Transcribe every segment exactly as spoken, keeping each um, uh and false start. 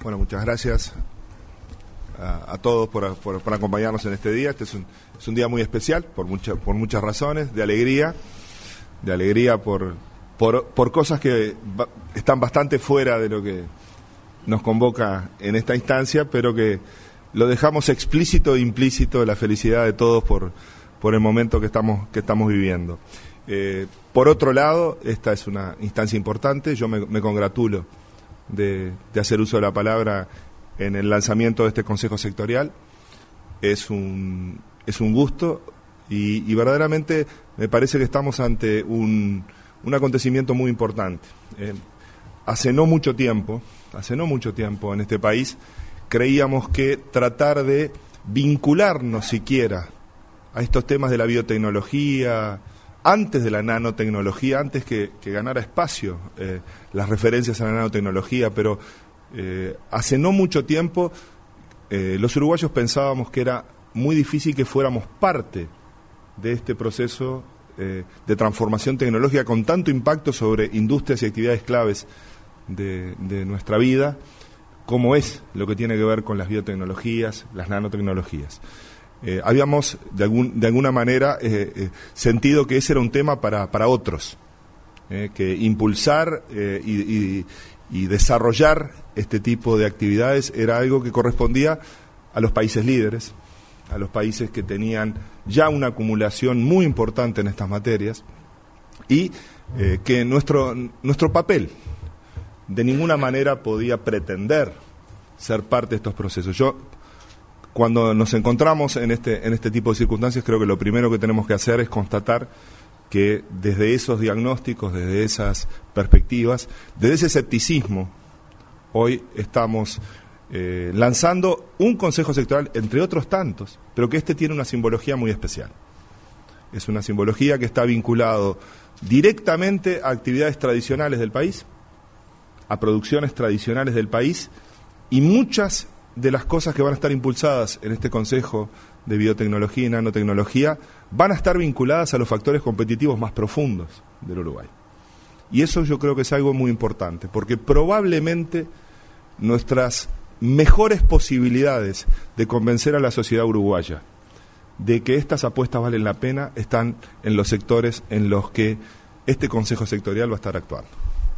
Bueno, muchas gracias a, a todos por, por, por acompañarnos en este día. Este es un, es un día muy especial por, mucha, por muchas razones, de alegría, de alegría por, por, por cosas que ba, están bastante fuera de lo que nos convoca en esta instancia, pero que lo dejamos explícito e implícito, la felicidad de todos por, por el momento que estamos, que estamos viviendo. Eh, por otro lado, esta es una instancia importante, yo me, me congratulo de, de hacer uso de la palabra en el lanzamiento de este Consejo Sectorial. Es un, es un gusto y, y verdaderamente me parece que estamos ante un, un acontecimiento muy importante. Eh, hace no mucho tiempo, hace no mucho tiempo en este país creíamos que tratar de vincularnos siquiera a estos temas de la biotecnología, antes de la nanotecnología, antes que, que ganara espacio eh, las referencias a la nanotecnología, pero eh, hace no mucho tiempo eh, los uruguayos pensábamos que era muy difícil que fuéramos parte de este proceso eh, de transformación tecnológica con tanto impacto sobre industrias y actividades claves de, de nuestra vida, como es lo que tiene que ver con las biotecnologías, las nanotecnologías. Eh, habíamos de, algún, de alguna manera eh, eh, sentido que ese era un tema para, para otros, eh, que impulsar eh, y, y, y desarrollar este tipo de actividades era algo que correspondía a los países líderes, a los países que tenían ya una acumulación muy importante en estas materias, y eh, que nuestro, nuestro papel de ninguna manera podía pretender ser parte de estos procesos. Yo, cuando nos encontramos en este, en este tipo de circunstancias, creo que lo primero que tenemos que hacer es constatar que desde esos diagnósticos, desde esas perspectivas, desde ese escepticismo, hoy estamos eh, lanzando un Consejo Sectorial, entre otros tantos, pero que este tiene una simbología muy especial. Es una simbología que está vinculado directamente a actividades tradicionales del país, a producciones tradicionales del país, y muchas de las cosas que van a estar impulsadas en este Consejo de Biotecnología y Nanotecnología van a estar vinculadas a los factores competitivos más profundos del Uruguay. Y eso yo creo que es algo muy importante, porque probablemente nuestras mejores posibilidades de convencer a la sociedad uruguaya de que estas apuestas valen la pena están en los sectores en los que este Consejo Sectorial va a estar actuando.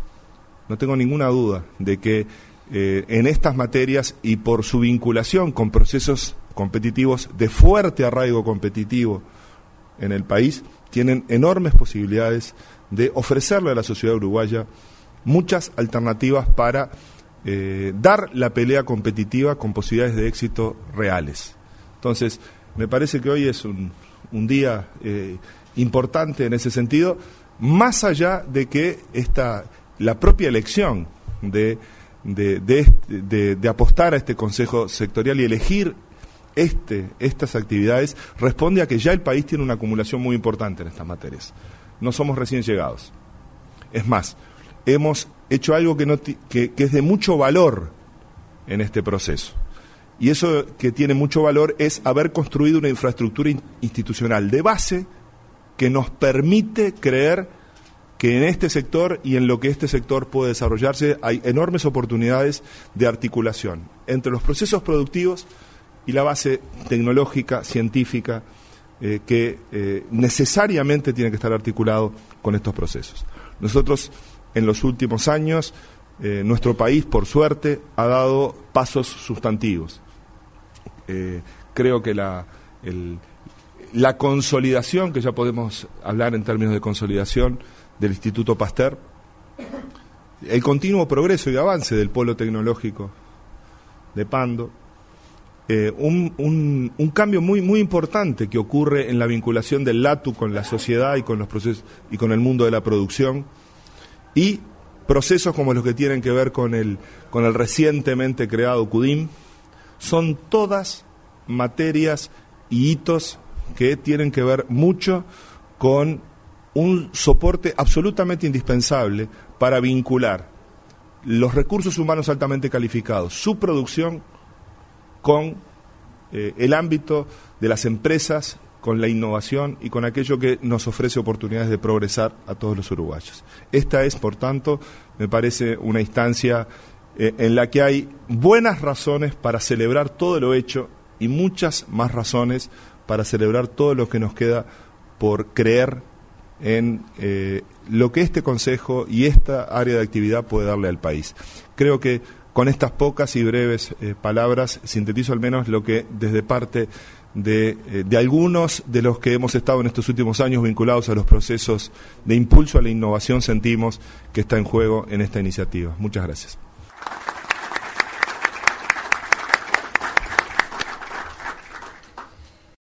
No tengo ninguna duda de que eh, en estas materias y por su vinculación con procesos competitivos de fuerte arraigo competitivo en el país, tienen enormes posibilidades de ofrecerle a la sociedad uruguaya muchas alternativas para eh, dar la pelea competitiva con posibilidades de éxito reales. Entonces, me parece que hoy es un, un día eh, importante en ese sentido, más allá de que esta... la propia elección de, de, de, de, de apostar a este Consejo Sectorial y elegir este, estas actividades responde a que ya el país tiene una acumulación muy importante en estas materias. No somos recién llegados. Es más, hemos hecho algo que, no que, que es de mucho valor en este proceso. Y eso que tiene mucho valor es haber construido una infraestructura institucional de base que nos permite creer que en este sector y en lo que este sector puede desarrollarse hay enormes oportunidades de articulación entre los procesos productivos y la base tecnológica, científica, eh, que eh, necesariamente tiene que estar articulado con estos procesos. Nosotros, en los últimos años, eh, nuestro país, por suerte, ha dado pasos sustantivos. Eh, creo que la, el, la consolidación, que ya podemos hablar en términos de consolidación, del Instituto Pasteur, el continuo progreso y avance del polo tecnológico de Pando, eh, un, un, un cambio muy muy importante que ocurre en la vinculación del LATU con la sociedad y con los procesos y con el mundo de la producción, y procesos como los que tienen que ver con el con el recientemente creado CUDIM, son todas materias y hitos que tienen que ver mucho con un soporte absolutamente indispensable para vincular los recursos humanos altamente calificados, su producción, con eh, el ámbito de las empresas, con la innovación y con aquello que nos ofrece oportunidades de progresar a todos los uruguayos. Esta es, por tanto, me parece una instancia eh, en la que hay buenas razones para celebrar todo lo hecho y muchas más razones para celebrar todo lo que nos queda por creer en eh, lo que este Consejo y esta área de actividad puede darle al país. Creo que con estas pocas y breves eh, palabras sintetizo al menos lo que desde parte de, eh, de algunos de los que hemos estado en estos últimos años vinculados a los procesos de impulso a la innovación sentimos que está en juego en esta iniciativa. Muchas gracias.